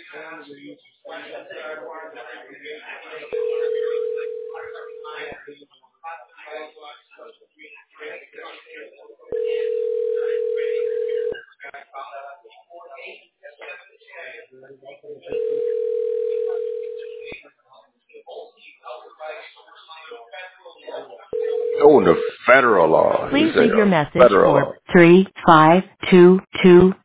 Oh, the federal law. Please leave your message for 3522